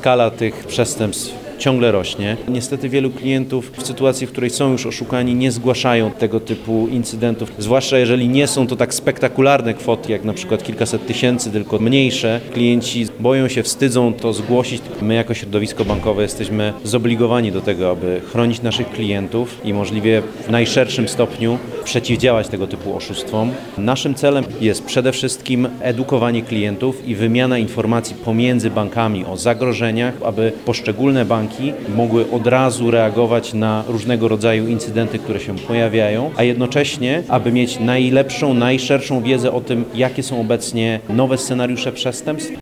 skala tych przestępstw ciągle rośnie. Niestety wielu klientów w sytuacji, w której są już oszukani, nie zgłaszają tego typu incydentów, zwłaszcza jeżeli nie są to tak spektakularne kwoty, jak na przykład kilkaset tysięcy, tylko mniejsze. Klienci boją się, wstydzą to zgłosić. My jako środowisko bankowe jesteśmy zobligowani do tego, aby chronić naszych klientów i możliwie w najszerszym stopniu przeciwdziałać tego typu oszustwom. Naszym celem jest przede wszystkim edukowanie klientów i wymiana informacji pomiędzy bankami o zagrożeniach, aby poszczególne banki mogły od razu reagować na różnego rodzaju incydenty, które się pojawiają, a jednocześnie, aby mieć najlepszą, najszerszą wiedzę o tym, jakie są obecnie nowe scenariusze przestępstw.